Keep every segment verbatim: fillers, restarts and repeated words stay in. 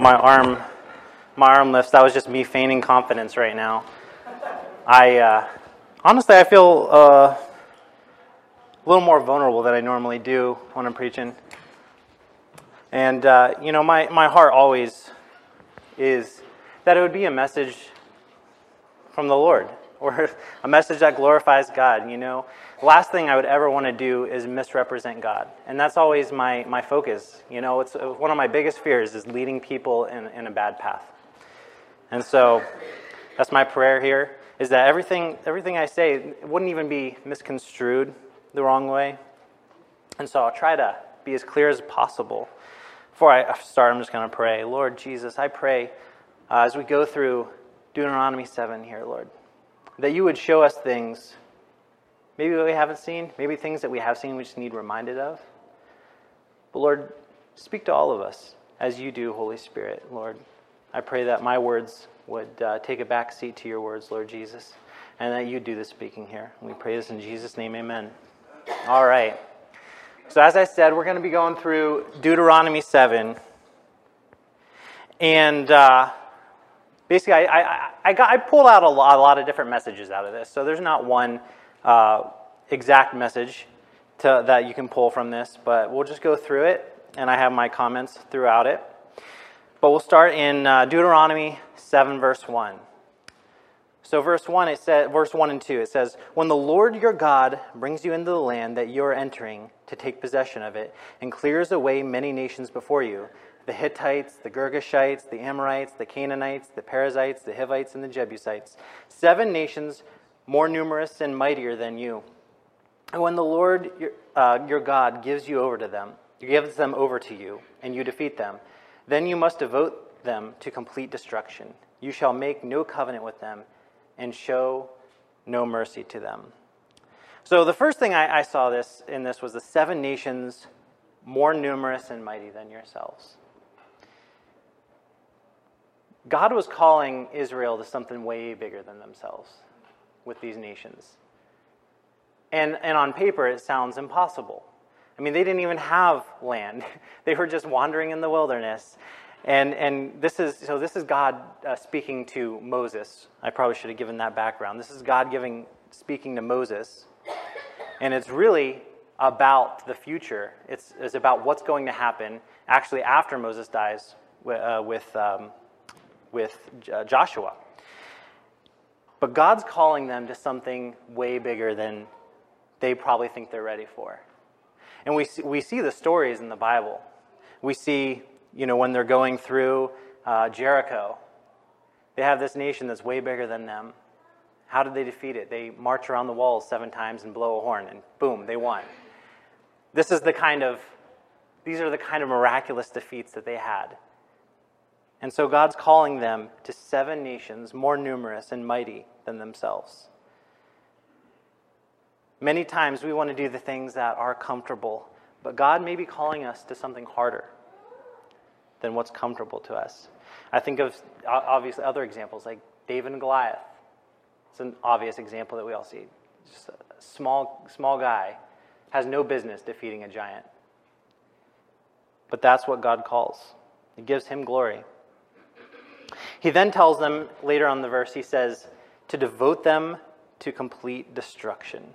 my arm, my arm lifts. That was just me feigning confidence right now. I uh, honestly, I feel uh, a little more vulnerable than I normally do when I'm preaching. And uh, you know, my my heart always is that it would be a message from the Lord, or a message that glorifies God. You know, the last thing I would ever want to do is misrepresent God, and that's always my my focus. You know, it's one of my biggest fears is leading people in in a bad path. And so that's my prayer here, is that everything everything I say wouldn't even be misconstrued the wrong way. And so I'll try to be as clear as possible. Before I start, I'm just going to pray. Lord Jesus, I pray uh, as we go through Deuteronomy seven here, Lord, that you would show us things maybe that we haven't seen, maybe things that we have seen we just need reminded of. But Lord, speak to all of us as you do, Holy Spirit, Lord. I pray that my words would uh, take a back seat to your words, Lord Jesus, and that you do the speaking here. And we pray this in Jesus' name, amen. All right. So as I said, we're going to be going through Deuteronomy seven. And uh, basically, I, I, I, got, I pulled out a lot, a lot of different messages out of this. So there's not one uh, exact message to, that you can pull from this, but we'll just go through it, and I have my comments throughout it. But we'll start in uh, Deuteronomy seven, verse one. So verse one, it says, verse one and two, it says, "When the Lord your God brings you into the land that you are entering to take possession of it, and clears away many nations before you, the Hittites, the Girgashites, the Amorites, the Canaanites, the Perizzites, the Hivites, and the Jebusites, seven nations more numerous and mightier than you. And when the Lord your, uh, your God gives you over to them, gives them over to you, and you defeat them, then you must devote them to complete destruction. You shall make no covenant with them, and show no mercy to them." So the first thing I, I saw this in this was the seven nations more numerous and mighty than yourselves. God was calling Israel to something way bigger than themselves with these nations. And, and on paper, it sounds impossible. I mean, they didn't even have land. They were just wandering in the wilderness. And and this is so this is God uh, speaking to Moses. I probably should have given that background. This is God giving speaking to Moses. And it's really about the future. It's, it's about what's going to happen actually after Moses dies with, uh, with um, with uh, Joshua. But God's calling them to something way bigger than they probably think they're ready for. And we see, we see the stories in the Bible. We see, you know, when they're going through uh, Jericho, they have this nation that's way bigger than them. How did they defeat it? They march around the walls seven times and blow a horn, and boom, they won. This is the kind of, these are the kind of miraculous defeats that they had. And so God's calling them to seven nations more numerous and mighty than themselves. Many times we want to do the things that are comfortable, but God may be calling us to something harder than what's comfortable to us. I think of obviously other examples like David and Goliath. It's an obvious example that we all see. Just a small, small guy has no business defeating a giant. But that's what God calls. It gives him glory. He then tells them, later on in the verse, he says, to devote them to complete destruction.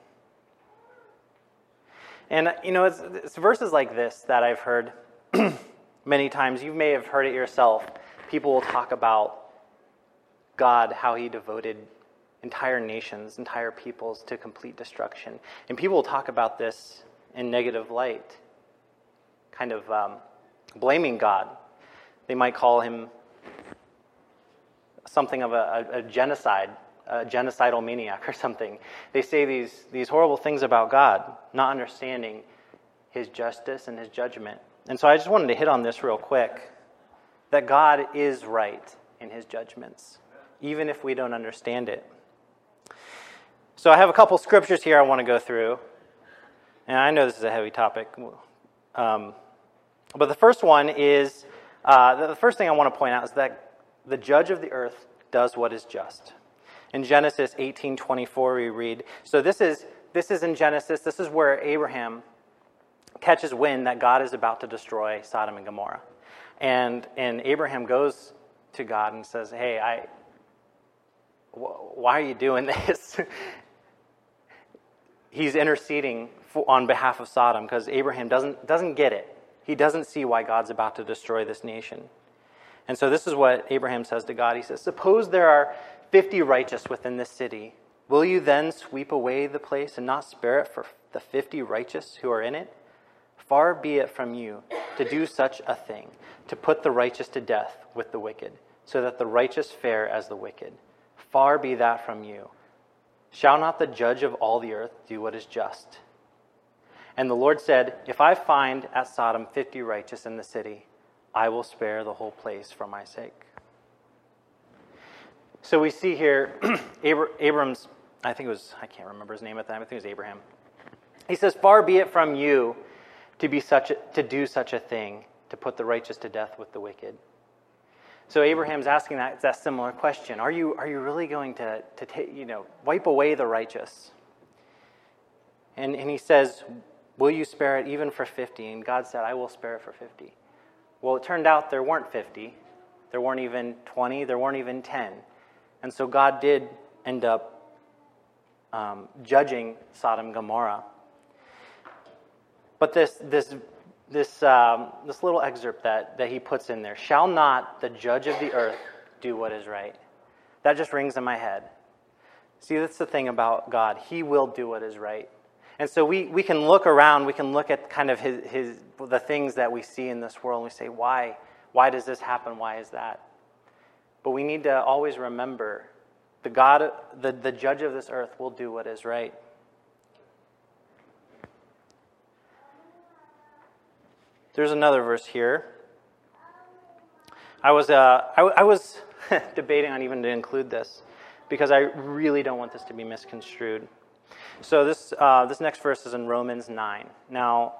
And, you know, it's, it's verses like this that I've heard many times. You may have heard it yourself. People will talk about God, how he devoted entire nations, entire peoples to complete destruction. And people will talk about this in negative light, kind of um, blaming God. They might call him something of a, a, a genocide, a genocidal maniac or something. They say these, these horrible things about God, not understanding his justice and his judgment. And so I just wanted to hit on this real quick, that God is right in his judgments, even if we don't understand it. So I have a couple scriptures here I want to go through. And I know this is a heavy topic. Um, but the first one is, uh, the first thing I want to point out is that the judge of the earth does what is just. In Genesis eighteen twenty-four we read, so this is this is in Genesis, this is where Abraham catches wind that God is about to destroy Sodom and Gomorrah. And and Abraham goes to God and says, hey, I, wh- why are you doing this? He's interceding for, on behalf of Sodom because Abraham doesn't doesn't get it. He doesn't see why God's about to destroy this nation. And so this is what Abraham says to God. He says, suppose there are fifty righteous within this city. Will you then sweep away the place and not spare it for the fifty righteous who are in it? Far be it from you to do such a thing, to put the righteous to death with the wicked, so that the righteous fare as the wicked. Far be that from you. Shall not the judge of all the earth do what is just? And the Lord said, if I find at Sodom fifty righteous in the city, I will spare the whole place for my sake. So we see here, Abr- Abram's, I think it was, I can't remember his name at the time, I think it was Abraham. He says, far be it from you to be such a, to do such a thing, to put the righteous to death with the wicked. So Abraham's asking that, that similar question. Are you, are you really going to, to take, you know, wipe away the righteous? And, and he says, will you spare it even for fifty? And God said, I will spare it for fifty. Well, it turned out there weren't fifty. There weren't even twenty. There weren't even ten. And so God did end up um, judging Sodom and Gomorrah. But this this this um, this little excerpt that, that he puts in there, shall not the judge of the earth do what is right? That just rings in my head. See, that's the thing about God. He will do what is right. And so we, we can look around, we can look at kind of his, his the things that we see in this world, and we say, why? Why does this happen? Why is that? But we need to always remember the God, the, the judge of this earth will do what is right. There's another verse here. I was uh, I, I was debating on even to include this because I really don't want this to be misconstrued. So this uh, this next verse is in Romans nine. Now,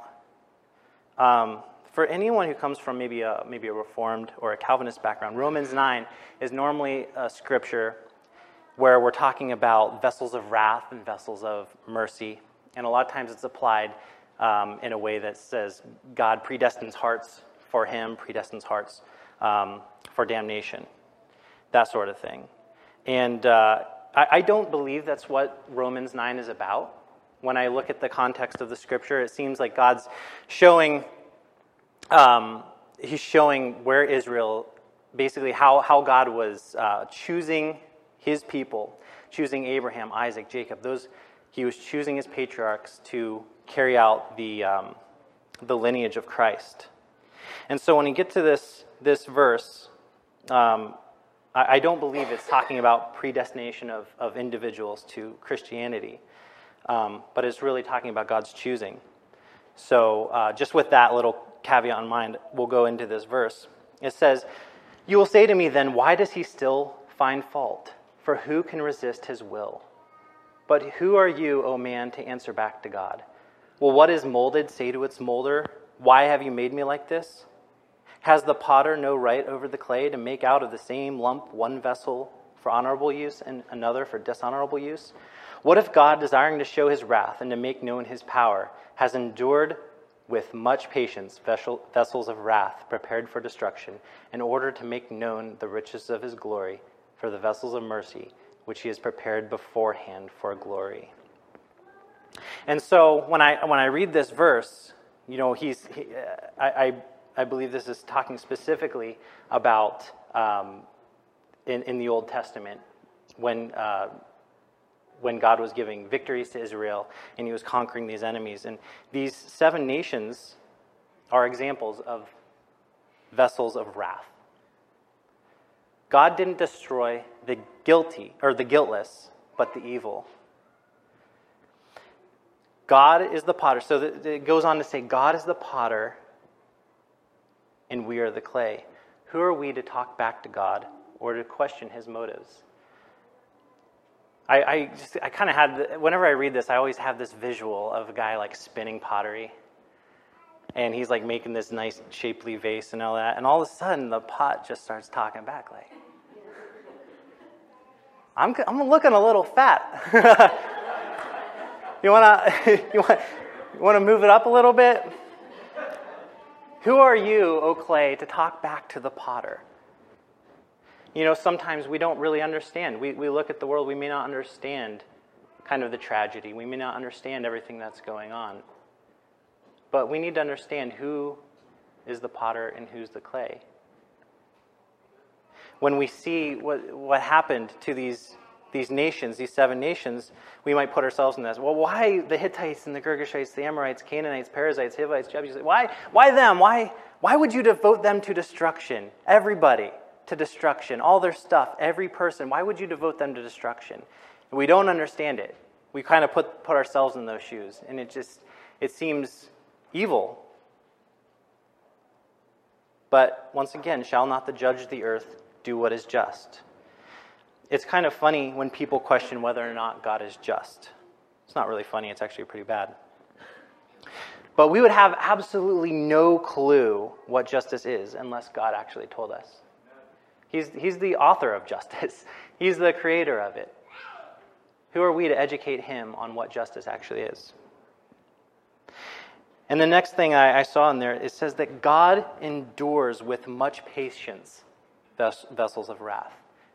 um, for anyone who comes from maybe a maybe a Reformed or a Calvinist background, Romans nine is normally a scripture where we're talking about vessels of wrath and vessels of mercy, and a lot of times it's applied um, in a way that says God predestines hearts for Him, predestines hearts um, for damnation, that sort of thing, and. Uh, I don't believe that's what Romans nine is about. When I look at the context of the scripture, it seems like God's showing, um, he's showing where Israel, basically how, how God was uh, choosing his people, choosing Abraham, Isaac, Jacob. Those he was choosing his patriarchs to carry out the um, the lineage of Christ. And so when you get to this this verse, um, I don't believe it's talking about predestination of, of individuals to Christianity, um, but it's really talking about God's choosing. So uh, just with that little caveat in mind, we'll go into this verse. It says, you will say to me then, why does he still find fault? For who can resist his will? But who are you, O man, to answer back to God? Will what is molded say to its molder, why have you made me like this? Has the potter no right over the clay to make out of the same lump one vessel for honorable use and another for dishonorable use? What if God, desiring to show his wrath and to make known his power, has endured with much patience vessel, vessels of wrath prepared for destruction, in order to make known the riches of his glory for the vessels of mercy, which he has prepared beforehand for glory? And so when I when I read this verse, you know, he's he, I. I I believe this is talking specifically about um, in, in the Old Testament when uh, when God was giving victories to Israel and he was conquering these enemies. And these seven nations are examples of vessels of wrath. God didn't destroy the guilty or the guiltless, but the evil. God is the potter. So it goes on to say, God is the potter and we are the clay. Who are we to talk back to God or to question his motives? I, I just, I kind of had, whenever I read this, I always have this visual of a guy like spinning pottery. And he's like making this nice shapely vase and all that. And all of a sudden, the pot just starts talking back like, I'm, I'm looking a little fat. you want to you want, you want to move it up a little bit? Who are you, O clay, to talk back to the potter? You know, sometimes we don't really understand. We, we look at the world, we may not understand kind of the tragedy. We may not understand everything that's going on. But we need to understand who is the potter and who's the clay. When we see what what happened to these these nations, these seven nations, we might put ourselves in this. Well, why the Hittites and the Girgashites, the Amorites, Canaanites, Perizzites, Hivites, Jebusites? Why why them? Why why would you devote them to destruction? Everybody to destruction, all their stuff, every person. Why would you devote them to destruction? We don't understand it. We kind of put put ourselves in those shoes, and it just it seems evil. But once again, shall not the judge of the earth do what is just? It's kind of funny when people question whether or not God is just. It's not really funny, it's actually pretty bad. But we would have absolutely no clue what justice is unless God actually told us. He's, he's the author of justice. He's the creator of it. Who are we to educate him on what justice actually is? And the next thing I, I saw in there, it says that God endures with much patience ves- vessels of wrath.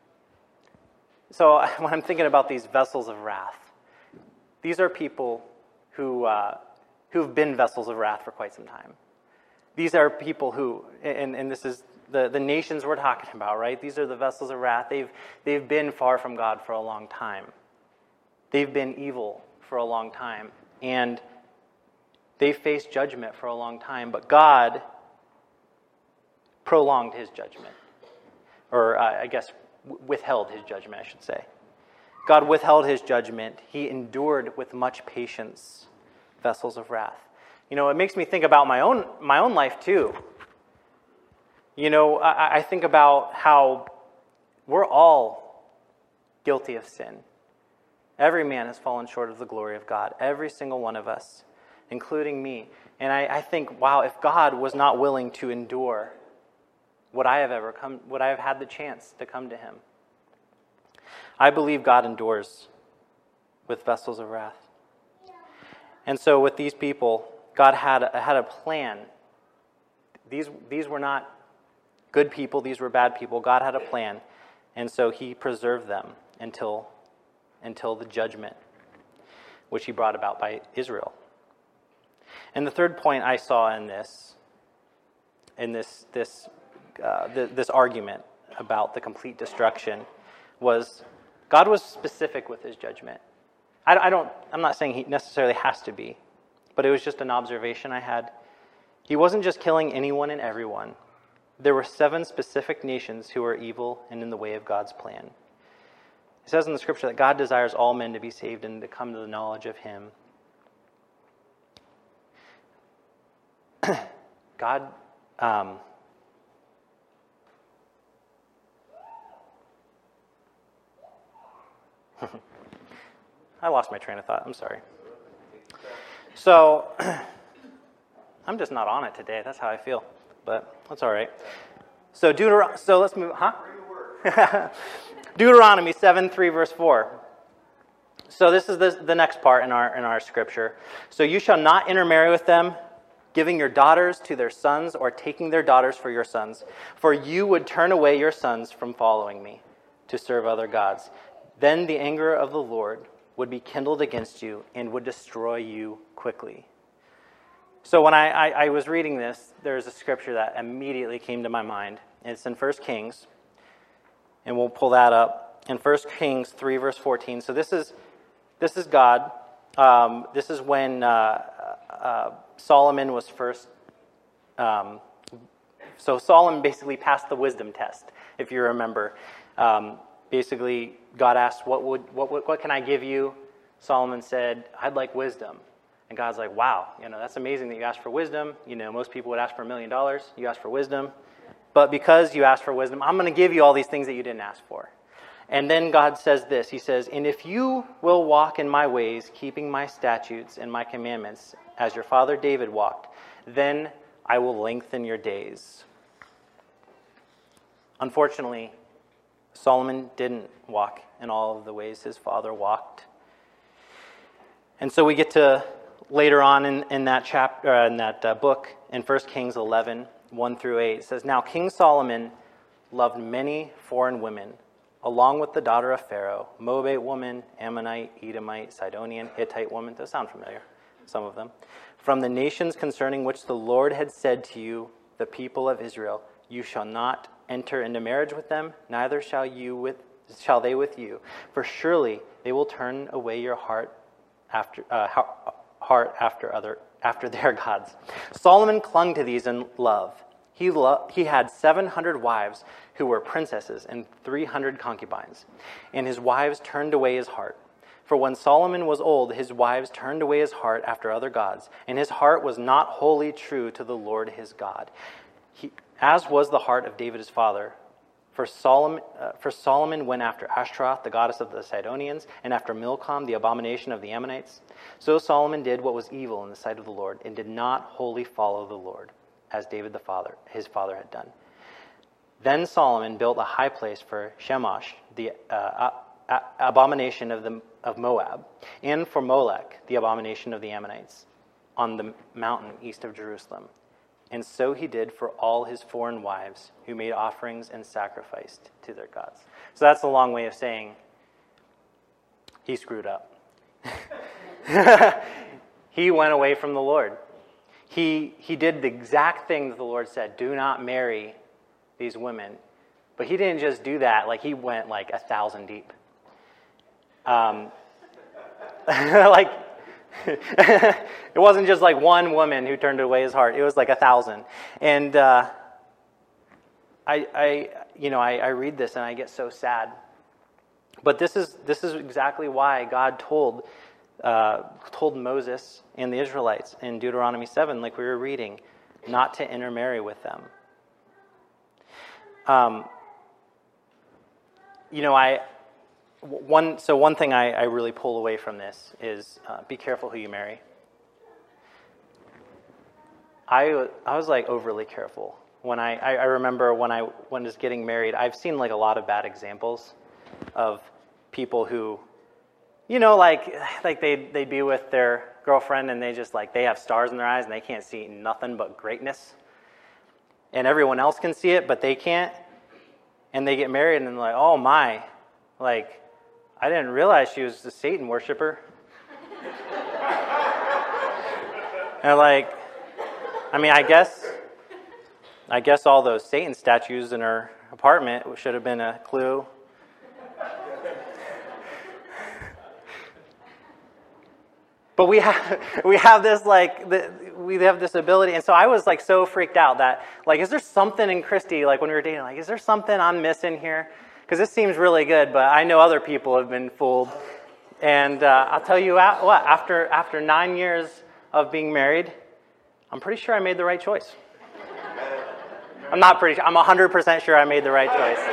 So when I'm thinking about these vessels of wrath, these are people who, uh, who've been vessels of wrath for quite some time. These are people who, and, and this is the, the nations we're talking about, right? These are the vessels of wrath. They've, they've been far from God for a long time. They've been evil for a long time. And they faced judgment for a long time, but God prolonged his judgment. Or uh, I guess withheld his judgment, I should say. God withheld his judgment. He endured with much patience vessels of wrath. You know, it makes me think about my own my own life too. You know, I, I think about how we're all guilty of sin. Every man has fallen short of the glory of God. Every single one of us, including me. And I, I think, wow, if God was not willing to endure, would I have ever come, would I have had the chance to come to him? I believe God endures with vessels of wrath. And so with these people, God had a, had a plan. These, these were not good people, these were bad people. God had a plan. And so he preserved them until, until the judgment, which he brought about by Israel. And the third point I saw in this, in this this uh, th- this argument about the complete destruction, was God was specific with his judgment. I, I don't. I'm not saying he necessarily has to be, but it was just an observation I had. He wasn't just killing anyone and everyone. There were seven specific nations who were evil and in the way of God's plan. It says in the scripture that God desires all men to be saved and to come to the knowledge of him. God, um, I lost my train of thought. I'm sorry. So, I'm just not on it today. That's how I feel, but that's all right. So, Deuteron- so let's move. Huh? Deuteronomy seven three verse four. So this is the, the next part in our in our scripture. So you shall not intermarry with them, giving your daughters to their sons or taking their daughters for your sons, for you would turn away your sons from following me to serve other gods. Then the anger of the Lord would be kindled against you and would destroy you quickly. So when I, I, I was reading this, there's a scripture that immediately came to my mind. It's in First Kings, and we'll pull that up. In First Kings three, verse fourteen. So this is this is God. Um, this is when uh, uh, Solomon was first. Um, so Solomon basically passed the wisdom test, if you remember. Um, basically, God asked, "What would what, what what can I give you?" Solomon said, "I'd like wisdom." And God's like, "Wow, you know that's amazing that you asked for wisdom. You know most people would ask for a million dollars. You asked for wisdom, but because you asked for wisdom, I'm going to give you all these things that you didn't ask for." And then God says this. He says, "And if you will walk in my ways, keeping my statutes and my commandments, as your father David walked, then I will lengthen your days." Unfortunately, Solomon didn't walk in all of the ways his father walked. And so we get to later on in, in that chapter, uh, in that uh, book, in First Kings eleven, one through eight, it says, "Now King Solomon loved many foreign women, along with the daughter of Pharaoh, Moabite woman, Ammonite, Edomite, Sidonian, Hittite woman." Those sound familiar, some of them. "From the nations concerning which the Lord had said to you, the people of Israel, you shall not enter into marriage with them, neither shall you with shall they with you. For surely they will turn away your heart after uh, heart after other after their gods." Solomon clung to these in love. He lo- he had seven hundred wives who were princesses and three hundred concubines, and his wives turned away his heart. For when Solomon was old, his wives turned away his heart after other gods, and his heart was not wholly true to the Lord his God, he, as was the heart of David his father. For Solomon, uh, for Solomon went after Ashtaroth, the goddess of the Sidonians, and after Milcom, the abomination of the Ammonites. So Solomon did what was evil in the sight of the Lord, and did not wholly follow the Lord, as David the father, his father had done. Then Solomon built a high place for Chemosh, the uh, a- abomination of the of Moab, and for Molech, the abomination of the Ammonites, on the mountain east of Jerusalem. And so he did for all his foreign wives, who made offerings and sacrificed to their gods. So that's a long way of saying he screwed up. He went away from the Lord. He he did the exact thing that the Lord said, do not marry these women. But he didn't just do that, like he went like a thousand deep. Um, like, it wasn't just like one woman who turned away his heart. It was like a thousand. And uh, I, I, you know, I, I read this and I get so sad. But this is this is exactly why God told uh, told Moses and the Israelites in Deuteronomy seven, like we were reading, not to intermarry with them. Um, you know, I one so one thing I, I really pull away from this is uh, be careful who you marry. I I was like overly careful when I, I I remember when I when I was getting married. I've seen like a lot of bad examples of people who, you know, like like they they'd be with their girlfriend and they just like they have stars in their eyes and they can't see nothing but greatness. And everyone else can see it, but they can't. And they get married and they're like, oh my, like, I didn't realize she was a Satan worshiper. And like, I mean, I guess, I guess all those Satan statues in her apartment should have been a clue. But we have we have this like the, we have this ability, and so I was like so freaked out that like, is there something in Christy, like when we were dating, like is there something I'm missing here? Because this seems really good, but I know other people have been fooled. And uh, I'll tell you what, after after nine years of being married, I'm pretty sure I made the right choice. I'm not pretty sure. I'm one hundred percent sure I made the right choice.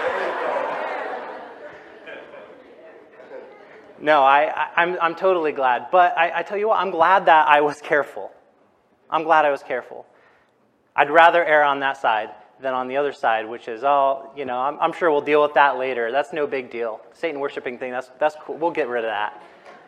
No, I, I, I'm I'm totally glad. But I, I tell you what, I'm glad that I was careful. I'm glad I was careful. I'd rather err on that side than on the other side, which is, oh, you know, I'm, I'm sure we'll deal with that later. That's no big deal. Satan worshiping thing, that's that's cool. We'll get rid of that.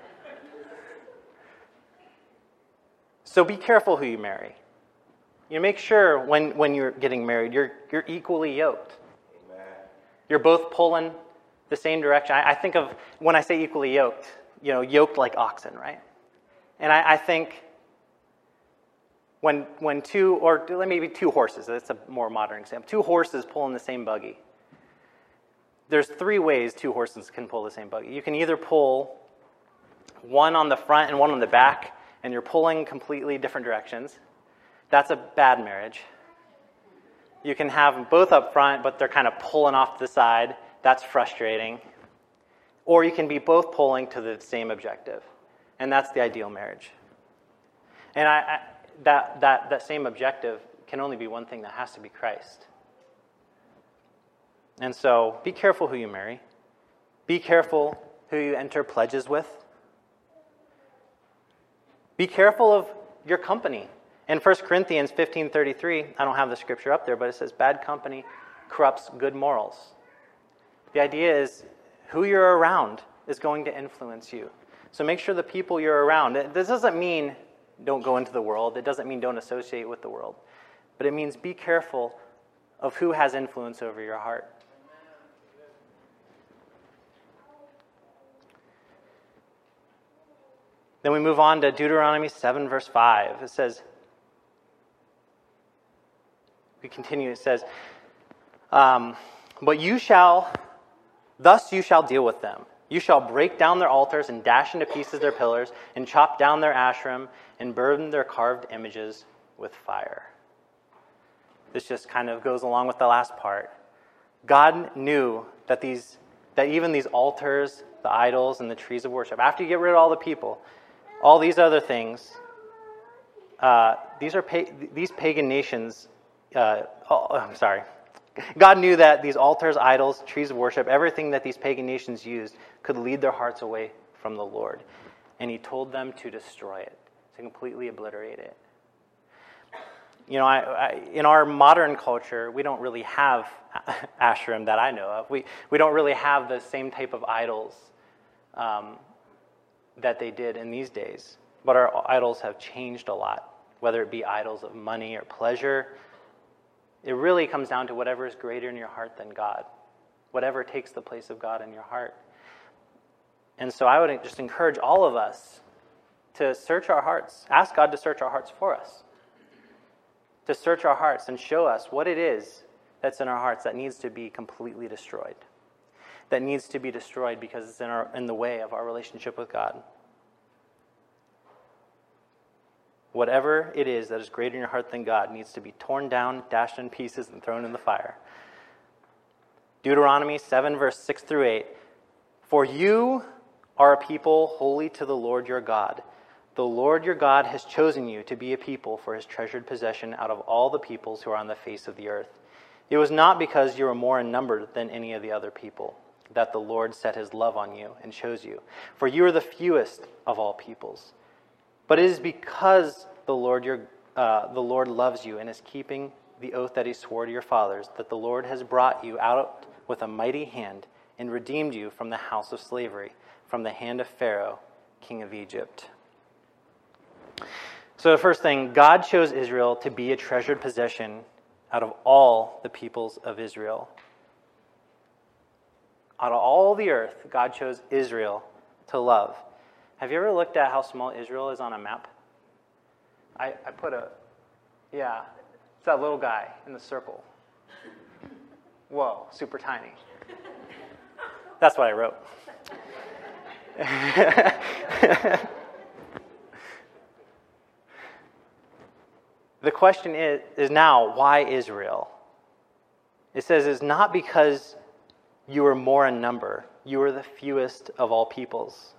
So be careful who you marry. You make sure when, when you're getting married, you're you're equally yoked. Amen. You're both pulling the same direction. I, I think of, when I say equally yoked, you know, yoked like oxen, right? And I, I think when when two, or maybe two horses, that's a more modern example, two horses pulling the same buggy. There's three ways two horses can pull the same buggy. You can either pull one on the front and one on the back, and you're pulling completely different directions. That's a bad marriage. You can have them both up front, but they're kind of pulling off to the side. That's frustrating. Or you can be both pulling to the same objective. And that's the ideal marriage. And I, I, that, that, that same objective can only be one thing, that has to be Christ. And so be careful who you marry. Be careful who you enter pledges with. Be careful of your company. In First Corinthians fifteen thirty-three, I don't have the scripture up there, but it says, bad company corrupts good morals. The idea is who you're around is going to influence you. So make sure the people you're around, this doesn't mean don't go into the world. It doesn't mean don't associate with the world. But it means be careful of who has influence over your heart. Then we move on to Deuteronomy seven, verse five. It says, we continue, it says, um, but you shall, thus you shall deal with them. You shall break down their altars and dash into pieces their pillars and chop down their Asherim and burn their carved images with fire. This just kind of goes along with the last part. God knew that these, that even these altars, the idols, and the trees of worship, after you get rid of all the people, all these other things, uh, these are pa- these pagan nations. Uh, oh, I'm sorry. God knew that these altars, idols, trees of worship, everything that these pagan nations used could lead their hearts away from the Lord. And he told them to destroy it, to completely obliterate it. You know, I, I, in our modern culture, we don't really have Asherim that I know of. We, we don't really have the same type of idols um, that they did in these days. But our idols have changed a lot, whether it be idols of money or pleasure. It really comes down to whatever is greater in your heart than God, whatever takes the place of God in your heart. And so I would just encourage all of us to search our hearts, ask God to search our hearts for us, to search our hearts and show us what it is that's in our hearts that needs to be completely destroyed, that needs to be destroyed because it's in, our, in the way of our relationship with God. Whatever it is that is greater in your heart than God needs to be torn down, dashed in pieces, and thrown in the fire. Deuteronomy seven, verse six through eight. For you are a people holy to the Lord your God. The Lord your God has chosen you to be a people for his treasured possession out of all the peoples who are on the face of the earth. It was not because you were more in number than any of the other people that the Lord set his love on you and chose you. For you are the fewest of all peoples. But it is because the Lord your uh, the Lord loves you and is keeping the oath that he swore to your fathers, that the Lord has brought you out with a mighty hand and redeemed you from the house of slavery, from the hand of Pharaoh, king of Egypt. So the first thing, God chose Israel to be a treasured possession out of all the peoples of Israel. Out of all the earth, God chose Israel to love. Have you ever looked at how small Israel is on a map? I, I put a, yeah, it's that little guy in the circle. Whoa, super tiny. That's what I wrote. The question is, is now, why Israel? It says it's not because you are more in number. You are the fewest of all peoples.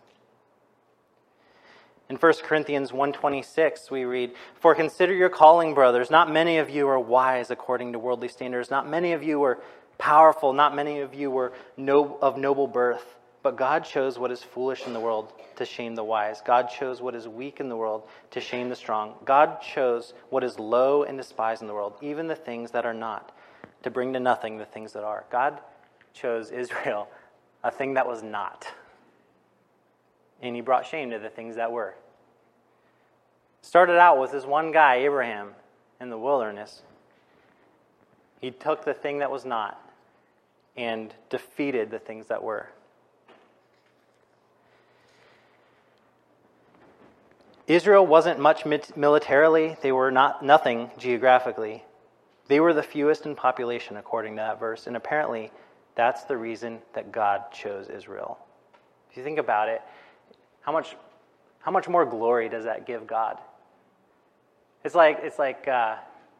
In First Corinthians one twenty-six, we read, for consider your calling, brothers. Not many of you are wise according to worldly standards. Not many of you are powerful. Not many of you were no, of noble birth. But God chose what is foolish in the world to shame the wise. God chose what is weak in the world to shame the strong. God chose what is low and despised in the world, even the things that are not, to bring to nothing the things that are. God chose Israel, a thing that was not. And he brought shame to the things that were. Started out with this one guy, Abraham, in the wilderness. He took the thing that was not and defeated the things that were. Israel wasn't much militarily. They were not nothing geographically. They were the fewest in population, according to that verse. And apparently, that's the reason that God chose Israel. If you think about it, how much, how much more glory does that give God? It's like it's like uh,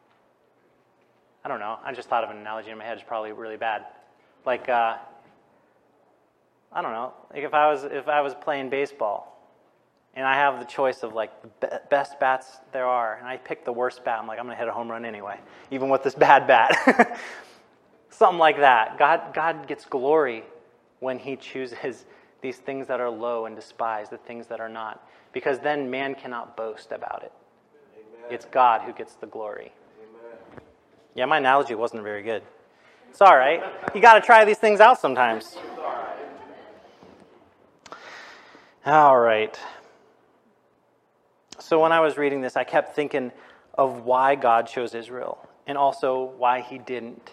I don't know. I just thought of an analogy in my head. It's probably really bad. Like uh, I don't know. Like if I was if I was playing baseball. And I have the choice of like the best bats there are. And I pick the worst bat. I'm like, I'm going to hit a home run anyway, even with this bad bat. Something like that. God, God gets glory when he chooses these things that are low and despised, the things that are not. Because then man cannot boast about it. Amen. It's God who gets the glory. Amen. Yeah, my analogy wasn't very good. It's all right. You got to try these things out sometimes. All right. All right. So when I was reading this, I kept thinking of why God chose Israel and also why he didn't.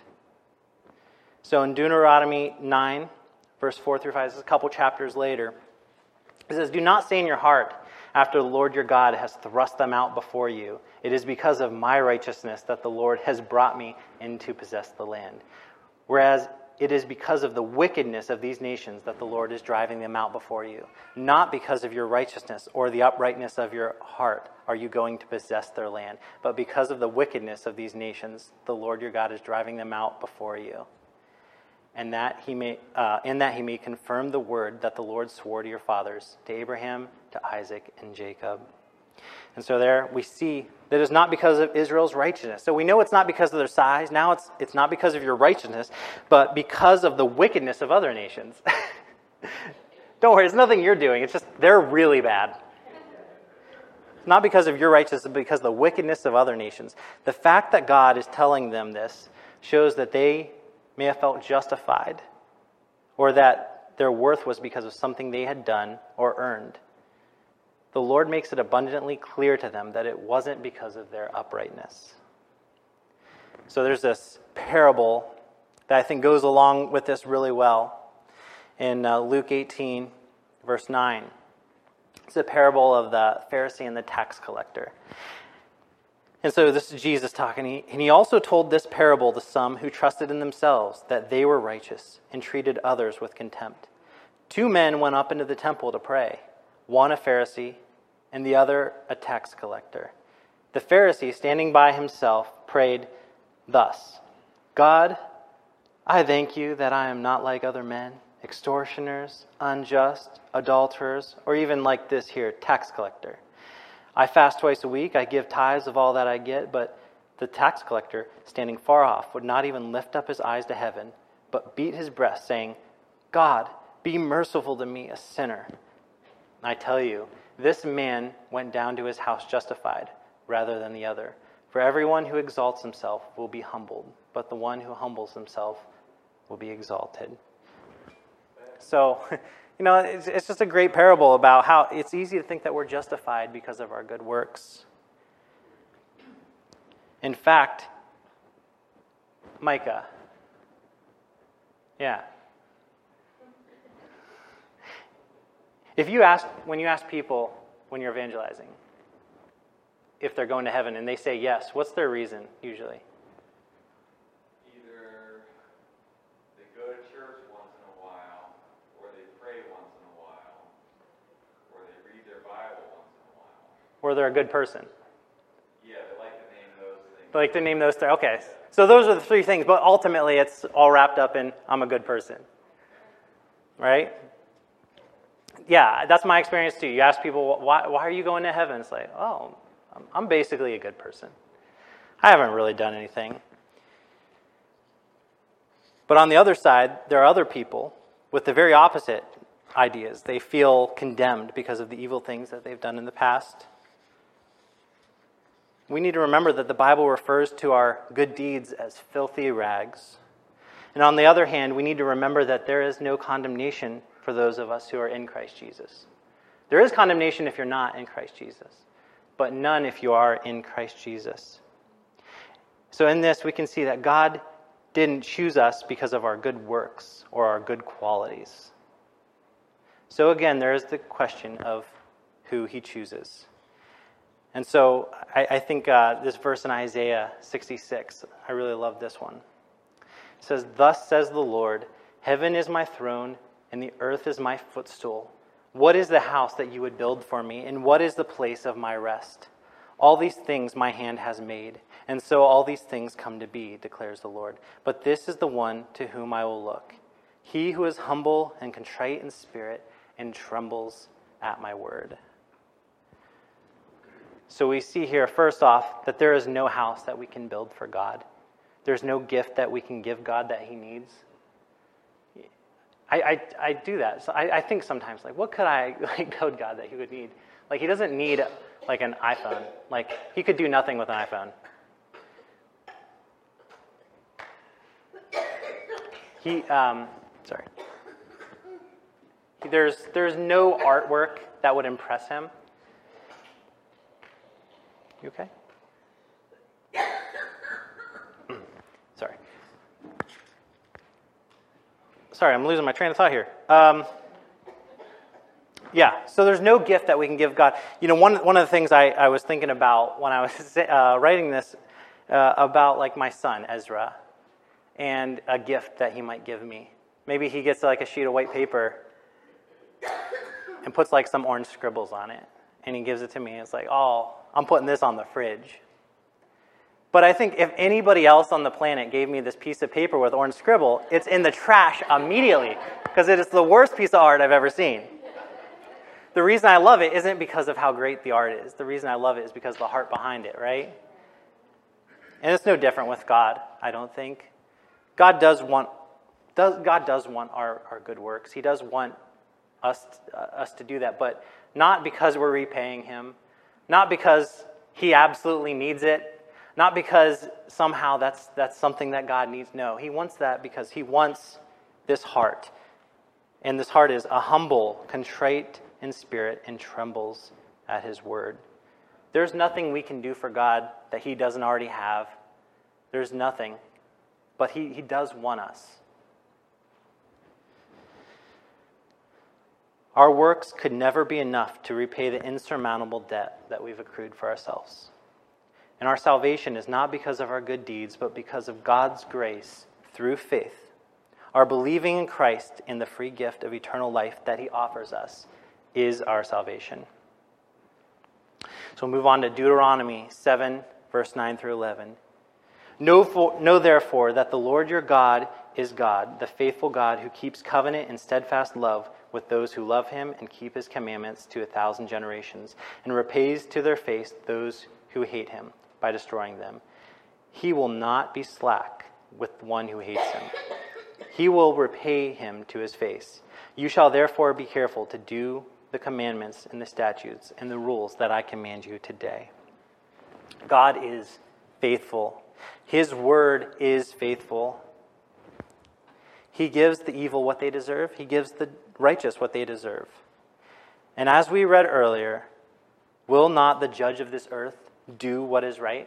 So in Deuteronomy nine, verse four through five, this is a couple chapters later, it says, "Do not say in your heart, after the Lord your God has thrust them out before you, it is because of my righteousness that the Lord has brought me in to possess the land. Whereas it is because of the wickedness of these nations that the Lord is driving them out before you. Not because of your righteousness or the uprightness of your heart are you going to possess their land, but because of the wickedness of these nations, the Lord your God is driving them out before you. And that he may, uh, in that he may confirm the word that the Lord swore to your fathers, to Abraham, to Isaac, and Jacob." And so there we see that it's not because of Israel's righteousness. So we know it's not because of their size. Now it's it's not because of your righteousness, but because of the wickedness of other nations. Don't worry, it's nothing you're doing. It's just they're really bad. It's not because of your righteousness, but because of the wickedness of other nations. The fact that God is telling them this shows that they may have felt justified, or that their worth was because of something they had done or earned. The Lord makes it abundantly clear to them that it wasn't because of their uprightness. So there's this parable that I think goes along with this really well. In uh, Luke eighteen, verse nine, it's a parable of the Pharisee and the tax collector. And so this is Jesus talking, and he also told this parable to some who trusted in themselves that they were righteous and treated others with contempt. Two men went up into the temple to pray, one a Pharisee and the other a tax collector. The Pharisee, standing by himself, prayed thus, "God, I thank you that I am not like other men, extortioners, unjust, adulterers, or even like this here, tax collector. I fast twice a week, I give tithes of all that I get," but the tax collector, standing far off, would not even lift up his eyes to heaven, but beat his breast, saying, "God, be merciful to me, a sinner." I tell you, this man went down to his house justified rather than the other. For everyone who exalts himself will be humbled, but the one who humbles himself will be exalted. So, you know, it's, it's just a great parable about how it's easy to think that we're justified because of our good works. In fact, Micah, yeah. If you ask, when you ask people when you're evangelizing, if they're going to heaven and they say yes, what's their reason usually? Either they go to church once in a while, or they pray once in a while, or they read their Bible once in a while. Or they're a good person. Yeah, they like to name those things. They like to name those three. Okay, so those are the three things, but ultimately it's all wrapped up in I'm a good person. Right? Yeah, that's my experience too. You ask people, why, why are you going to heaven? It's like, oh, I'm basically a good person. I haven't really done anything. But on the other side, there are other people with the very opposite ideas. They feel condemned because of the evil things that they've done in the past. We need to remember that the Bible refers to our good deeds as filthy rags. And on the other hand, we need to remember that there is no condemnation for those of us who are in Christ Jesus. There is condemnation if you're not in Christ Jesus, but none if you are in Christ Jesus. So in this, we can see that God didn't choose us because of our good works or our good qualities. So again, there is the question of who he chooses. And so I, I think uh, this verse in Isaiah sixty-six, I really love this one. It says, "Thus says the Lord, heaven is my throne, and the earth is my footstool. What is the house that you would build for me, and what is the place of my rest? All these things my hand has made, and so all these things come to be, declares the Lord. But this is the one to whom I will look, he who is humble and contrite in spirit and trembles at my word." So we see here, first off, that there is no house that we can build for God. There's no gift that we can give God that he needs. I, I, I do that. So I, I think sometimes, like, what could I like tell God that he would need? Like, he doesn't need, like, an iPhone. Like, he could do nothing with an iPhone. He, um, sorry. There's, there's no artwork that would impress him. okay? Sorry. Sorry, I'm losing my train of thought here. Um, yeah, so there's no gift that we can give God. You know, one one of the things I, I was thinking about when I was uh, writing this uh, about like my son Ezra and a gift that he might give me. Maybe he gets like a sheet of white paper and puts like some orange scribbles on it, and he gives it to me. It's like, oh, I'm putting this on the fridge. But I think if anybody else on the planet gave me this piece of paper with orange scribble, it's in the trash immediately because it is the worst piece of art I've ever seen. The reason I love it isn't because of how great the art is. The reason I love it is because of the heart behind it, right? And it's no different with God, I don't think. God does want does God does want our, our good works. He does want us uh, us to do that, but not because we're repaying him, not because he absolutely needs it, not because somehow that's that's something that God needs. No, he wants that because he wants this heart. And this heart is a humble, contrite in spirit, and trembles at his word. There's nothing we can do for God that he doesn't already have. There's nothing. But he, he does want us. Our works could never be enough to repay the insurmountable debt that we've accrued for ourselves. And our salvation is not because of our good deeds, but because of God's grace through faith. Our believing in Christ in the free gift of eternal life that he offers us is our salvation. So we'll move on to Deuteronomy seven, verse nine through eleven. Know, for, know therefore that the Lord your God is God, the faithful God who keeps covenant and steadfast love with those who love him and keep his commandments to a thousand generations, and repays to their face those who hate him by destroying them. He will not be slack with one who hates him. He will repay him to his face. You shall therefore be careful to do the commandments and the statutes and the rules that I command you today. God is faithful. His word is faithful. He gives the evil what they deserve. He gives the righteous what they deserve. And as we read earlier, will not the judge of this earth do what is right?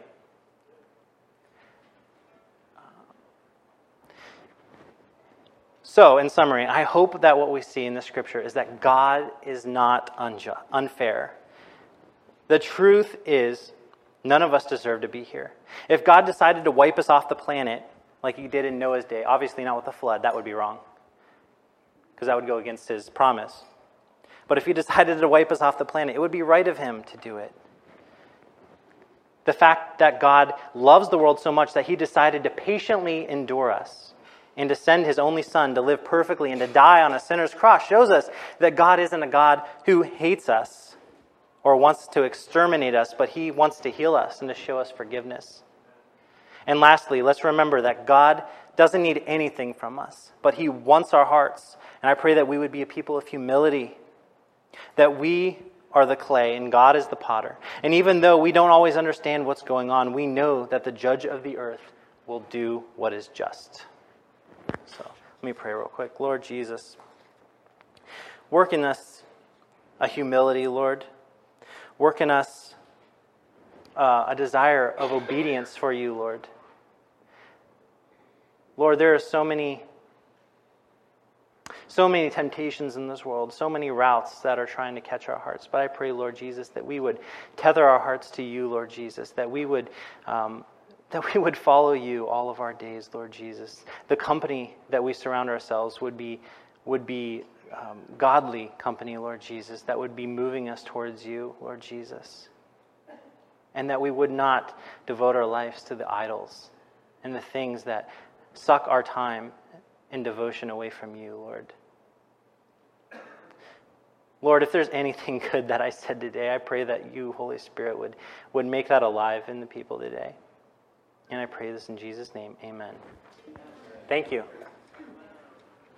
So, in summary, I hope that what we see in the scripture is that God is not unjust, unfair. The truth is, none of us deserve to be here. If God decided to wipe us off the planet, like he did in Noah's day, obviously not with the flood, that would be wrong, because that would go against his promise. But if he decided to wipe us off the planet, it would be right of him to do it. The fact that God loves the world so much that he decided to patiently endure us and to send his only son to live perfectly and to die on a sinner's cross shows us that God isn't a God who hates us or wants to exterminate us, but he wants to heal us and to show us forgiveness. And lastly, let's remember that God doesn't need anything from us, but he wants our hearts. And I pray that we would be a people of humility, that we are the clay and God is the potter. And even though we don't always understand what's going on, we know that the judge of the earth will do what is just. So let me pray real quick. Lord Jesus, work in us a humility, Lord. Work in us uh, a desire of obedience for you, Lord. Lord, there are so many, so many temptations in this world, so many routes that are trying to catch our hearts. But I pray, Lord Jesus, that we would tether our hearts to you, Lord Jesus, that we would um, that we would follow you all of our days, Lord Jesus. The company that we surround ourselves would be would be um, godly company, Lord Jesus, that would be moving us towards you, Lord Jesus. And that we would not devote our lives to the idols and the things that suck our time and devotion away from you, Lord. Lord, if there's anything good that I said today, I pray that you, Holy Spirit, would, would make that alive in the people today. And I pray this in Jesus' name. Amen. Thank you.